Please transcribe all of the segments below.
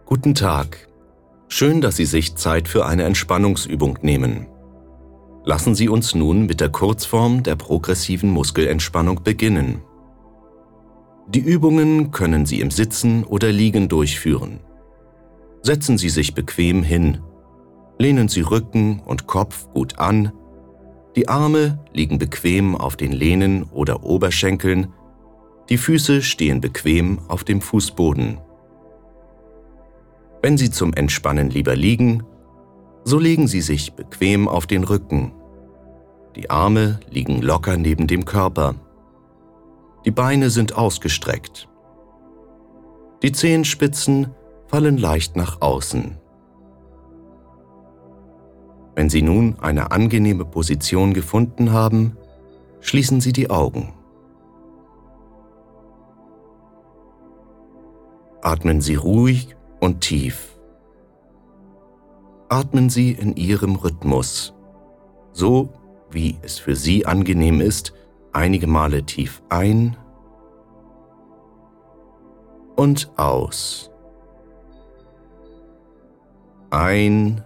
Guten Tag. Schön, dass Sie sich Zeit für eine Entspannungsübung nehmen. Lassen Sie uns nun mit der Kurzform der progressiven Muskelentspannung beginnen. Die Übungen können Sie im Sitzen oder Liegen durchführen. Setzen Sie sich bequem hin. Lehnen Sie Rücken und Kopf gut an. Die Arme liegen bequem auf den Lehnen oder Oberschenkeln. Die Füße stehen bequem auf dem Fußboden. Wenn Sie zum Entspannen lieber liegen, so legen Sie sich bequem auf den Rücken. Die Arme liegen locker neben dem Körper. Die Beine sind ausgestreckt. Die Zehenspitzen fallen leicht nach außen. Wenn Sie nun eine angenehme Position gefunden haben, schließen Sie die Augen. Atmen Sie ruhig und tief. Atmen Sie in Ihrem Rhythmus, so wie es für Sie angenehm ist, einige Male tief ein und aus. Ein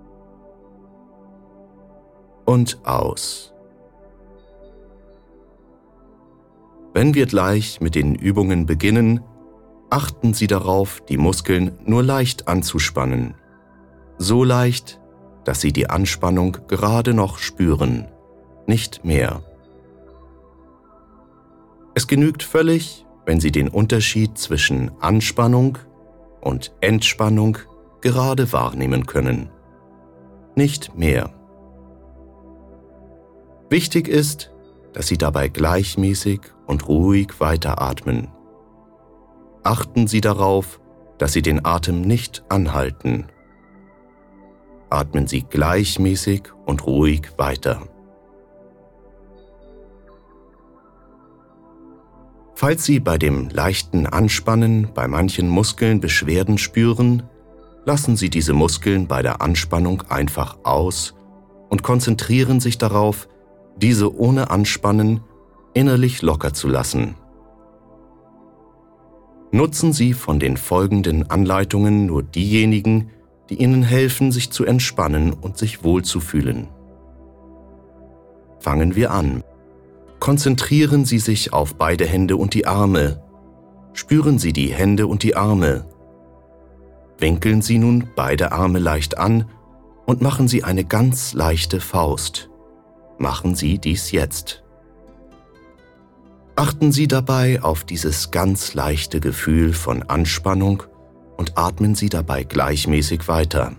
und aus. Wenn wir gleich mit den Übungen beginnen, achten Sie darauf, die Muskeln nur leicht anzuspannen. So leicht, dass Sie die Anspannung gerade noch spüren, nicht mehr. Es genügt völlig, wenn Sie den Unterschied zwischen Anspannung und Entspannung gerade wahrnehmen können. Nicht mehr. Wichtig ist, dass Sie dabei gleichmäßig und ruhig weiteratmen. Achten Sie darauf, dass Sie den Atem nicht anhalten. Atmen Sie gleichmäßig und ruhig weiter. Falls Sie bei dem leichten Anspannen bei manchen Muskeln Beschwerden spüren, lassen Sie diese Muskeln bei der Anspannung einfach aus und konzentrieren sich darauf, diese ohne Anspannen innerlich locker zu lassen. Nutzen Sie von den folgenden Anleitungen nur diejenigen, die Ihnen helfen, sich zu entspannen und sich wohlzufühlen. Fangen wir an. Konzentrieren Sie sich auf beide Hände und die Arme. Spüren Sie die Hände und die Arme. Winkeln Sie nun beide Arme leicht an und machen Sie eine ganz leichte Faust. Machen Sie dies jetzt. Achten Sie dabei auf dieses ganz leichte Gefühl von Anspannung und atmen Sie dabei gleichmäßig weiter.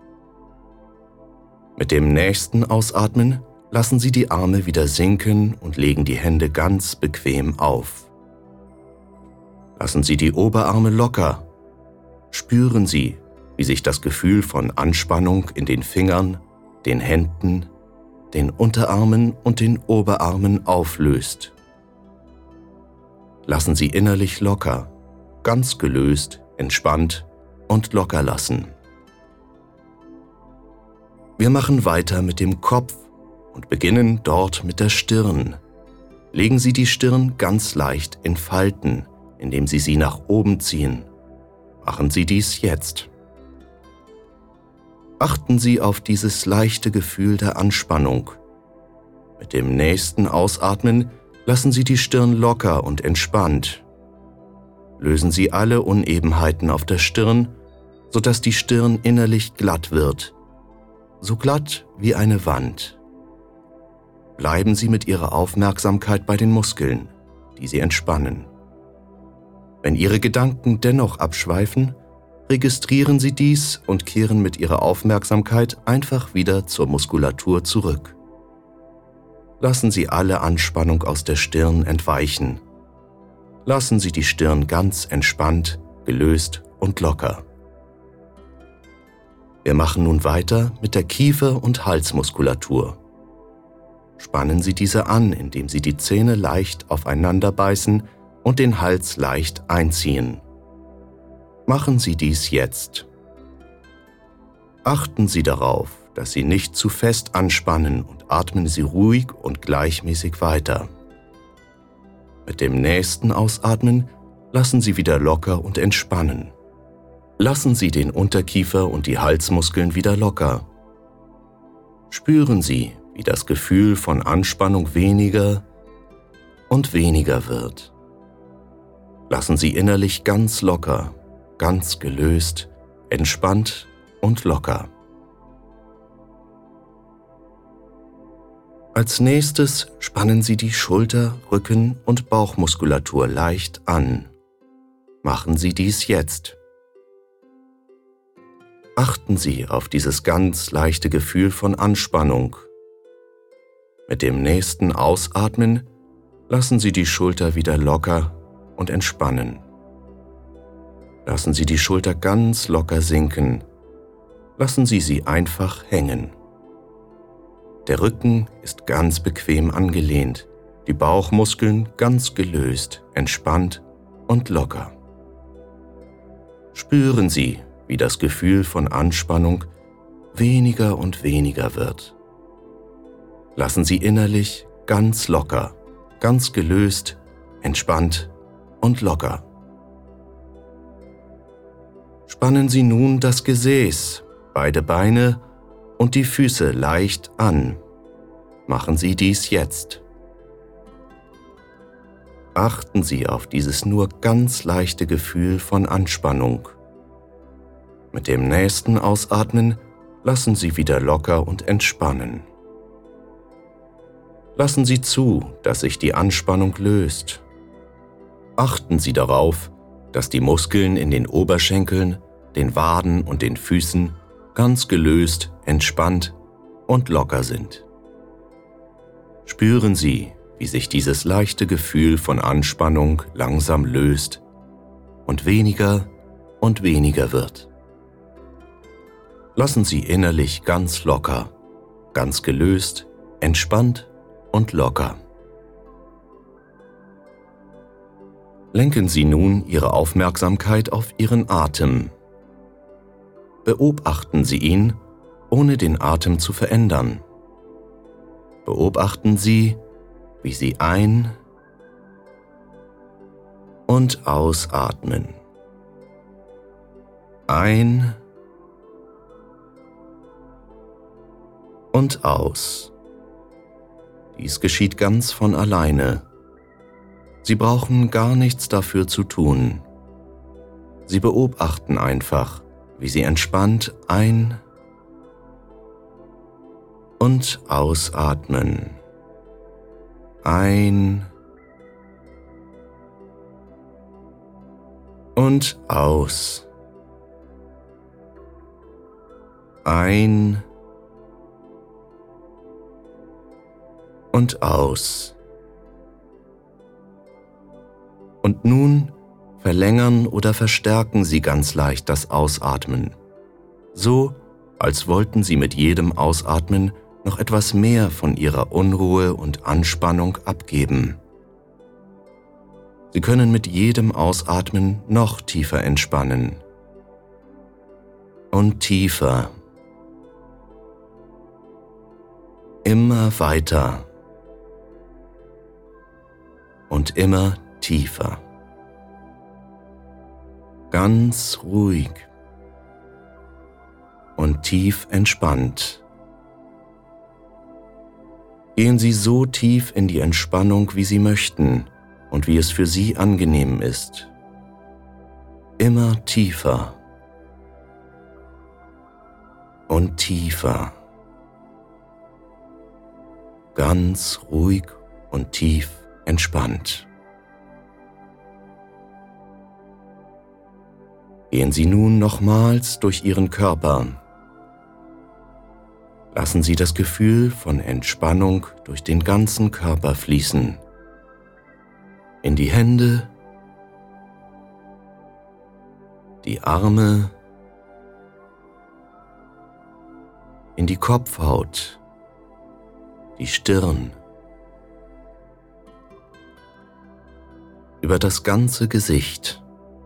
Mit dem nächsten Ausatmen lassen Sie die Arme wieder sinken und legen die Hände ganz bequem auf. Lassen Sie die Oberarme locker. Spüren Sie, wie sich das Gefühl von Anspannung in den Fingern, den Händen, den Unterarmen und den Oberarmen auflöst. Lassen Sie innerlich locker, ganz gelöst, entspannt und locker lassen. Wir machen weiter mit dem Kopf und beginnen dort mit der Stirn. Legen Sie die Stirn ganz leicht in Falten, indem Sie sie nach oben ziehen. Machen Sie dies jetzt. Achten Sie auf dieses leichte Gefühl der Anspannung. Mit dem nächsten Ausatmen lassen Sie die Stirn locker und entspannt. Lösen Sie alle Unebenheiten auf der Stirn, sodass die Stirn innerlich glatt wird, so glatt wie eine Wand. Bleiben Sie mit Ihrer Aufmerksamkeit bei den Muskeln, die Sie entspannen. Wenn Ihre Gedanken dennoch abschweifen, registrieren Sie dies und kehren mit Ihrer Aufmerksamkeit einfach wieder zur Muskulatur zurück. Lassen Sie alle Anspannung aus der Stirn entweichen. Lassen Sie die Stirn ganz entspannt, gelöst und locker. Wir machen nun weiter mit der Kiefer- und Halsmuskulatur. Spannen Sie diese an, indem Sie die Zähne leicht aufeinander beißen und den Hals leicht einziehen. Machen Sie dies jetzt. Achten Sie darauf, dass Sie nicht zu fest anspannen und atmen Sie ruhig und gleichmäßig weiter. Mit dem nächsten Ausatmen lassen Sie wieder locker und entspannen. Lassen Sie den Unterkiefer und die Halsmuskeln wieder locker. Spüren Sie, wie das Gefühl von Anspannung weniger und weniger wird. Lassen Sie innerlich ganz locker, ganz gelöst, entspannt und locker. Als nächstes spannen Sie die Schulter-, Rücken- und Bauchmuskulatur leicht an. Machen Sie dies jetzt. Achten Sie auf dieses ganz leichte Gefühl von Anspannung. Mit dem nächsten Ausatmen lassen Sie die Schulter wieder locker und entspannen. Lassen Sie die Schulter ganz locker sinken. Lassen Sie sie einfach hängen. Der Rücken ist ganz bequem angelehnt, die Bauchmuskeln ganz gelöst, entspannt und locker. Spüren Sie, wie das Gefühl von Anspannung weniger und weniger wird. Lassen Sie innerlich ganz locker, ganz gelöst, entspannt und locker. Spannen Sie nun das Gesäß, beide Beine und die Füße leicht an. Machen Sie dies jetzt. Achten Sie auf dieses nur ganz leichte Gefühl von Anspannung. Mit dem nächsten Ausatmen lassen Sie wieder locker und entspannen. Lassen Sie zu, dass sich die Anspannung löst. Achten Sie darauf, dass die Muskeln in den Oberschenkeln, den Waden und den Füßen ganz gelöst, entspannt und locker sind. Spüren Sie, wie sich dieses leichte Gefühl von Anspannung langsam löst und weniger wird. Lassen Sie innerlich ganz locker, ganz gelöst, entspannt und locker. Lenken Sie nun Ihre Aufmerksamkeit auf Ihren Atem. Beobachten Sie ihn, ohne den Atem zu verändern. Beobachten Sie, wie Sie ein- und ausatmen. Ein- und aus. Dies geschieht ganz von alleine. Sie brauchen gar nichts dafür zu tun. Sie beobachten einfach, wie Sie entspannt ein- und ausatmen. Ein- und aus. Ein- und aus. Und nun verlängern oder verstärken Sie ganz leicht das Ausatmen. So, als wollten Sie mit jedem Ausatmen noch etwas mehr von Ihrer Unruhe und Anspannung abgeben. Sie können mit jedem Ausatmen noch tiefer entspannen. Und tiefer. Immer weiter. Und immer tiefer. Ganz ruhig und tief entspannt. Gehen Sie so tief in die Entspannung, wie Sie möchten und wie es für Sie angenehm ist. Immer tiefer und tiefer. Ganz ruhig und tief entspannt. Gehen Sie nun nochmals durch Ihren Körper. Lassen Sie das Gefühl von Entspannung durch den ganzen Körper fließen. In die Hände, die Arme, in die Kopfhaut, die Stirn, über das ganze Gesicht,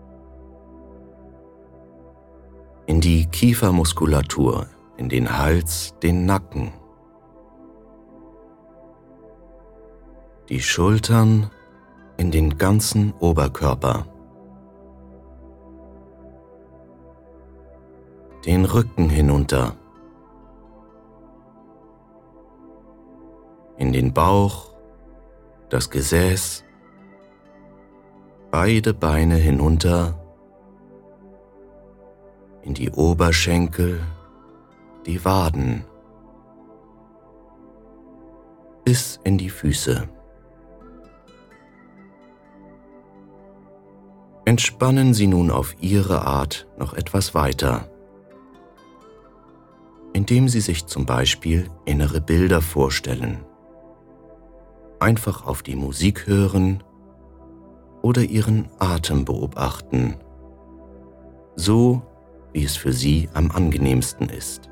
in die Kiefermuskulatur, in den Hals, den Nacken, die Schultern, in den ganzen Oberkörper, den Rücken hinunter, in den Bauch, das Gesäß, beide Beine hinunter, in die Oberschenkel, die Waden, bis in die Füße. Entspannen Sie nun auf Ihre Art noch etwas weiter, indem Sie sich zum Beispiel innere Bilder vorstellen. Einfach auf die Musik hören oder Ihren Atem beobachten, so wie es für Sie am angenehmsten ist.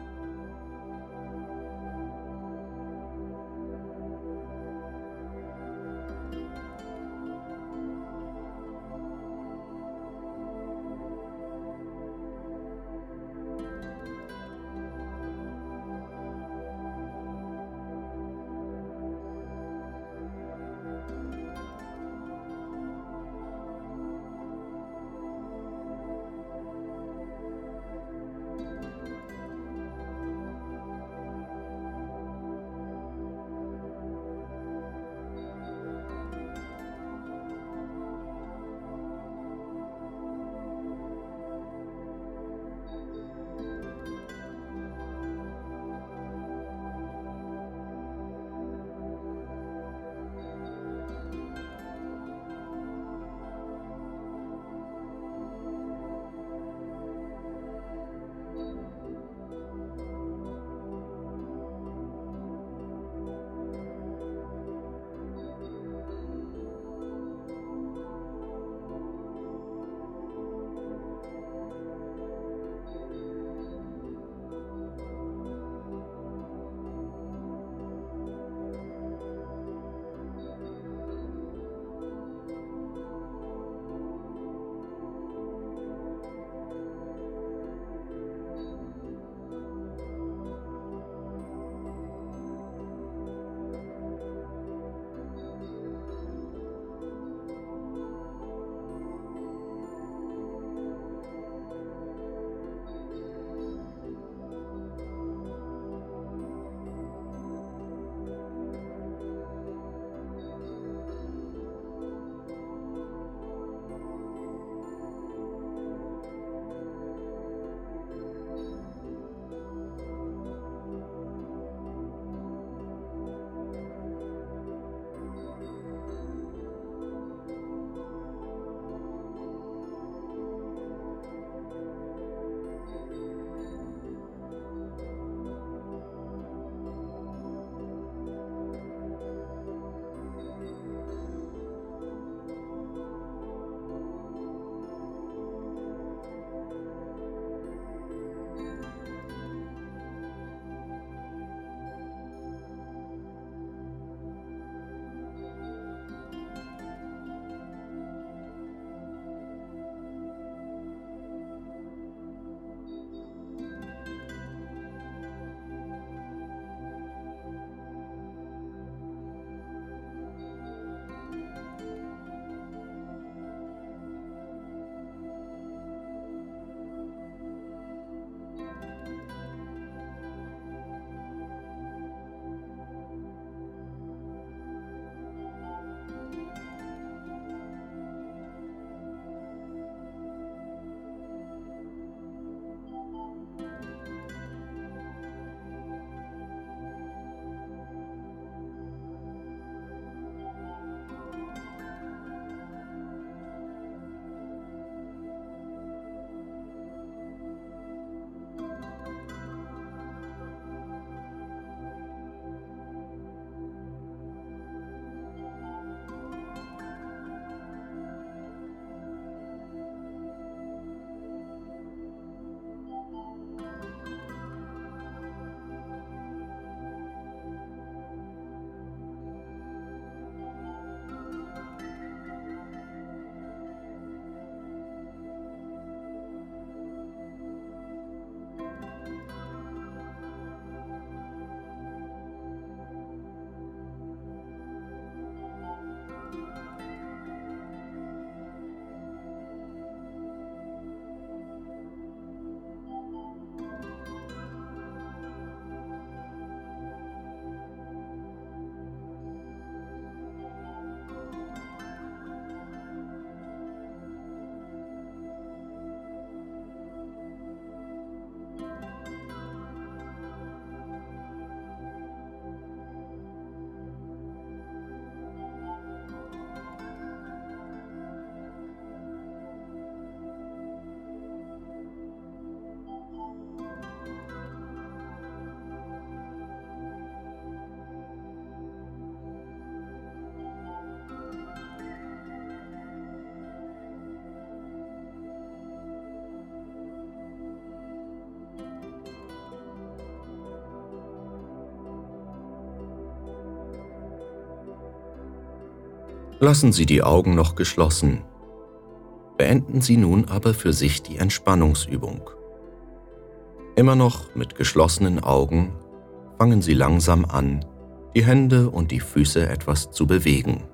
Lassen Sie die Augen noch geschlossen. Beenden Sie nun aber für sich die Entspannungsübung. Immer noch mit geschlossenen Augen fangen Sie langsam an, die Hände und die Füße etwas zu bewegen.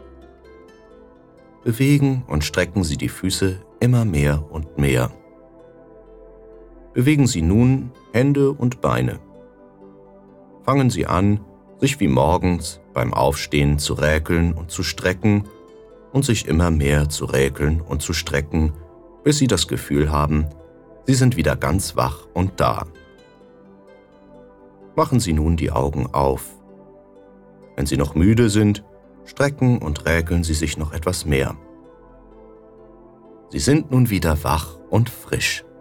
Bewegen und strecken Sie die Füße immer mehr und mehr. Bewegen Sie nun Hände und Beine. Fangen Sie an, sich wie morgens beim Aufstehen zu räkeln und zu strecken und sich immer mehr zu räkeln und zu strecken, bis Sie das Gefühl haben, Sie sind wieder ganz wach und da. Machen Sie nun die Augen auf. Wenn Sie noch müde sind, strecken und räkeln Sie sich noch etwas mehr. Sie sind nun wieder wach und frisch.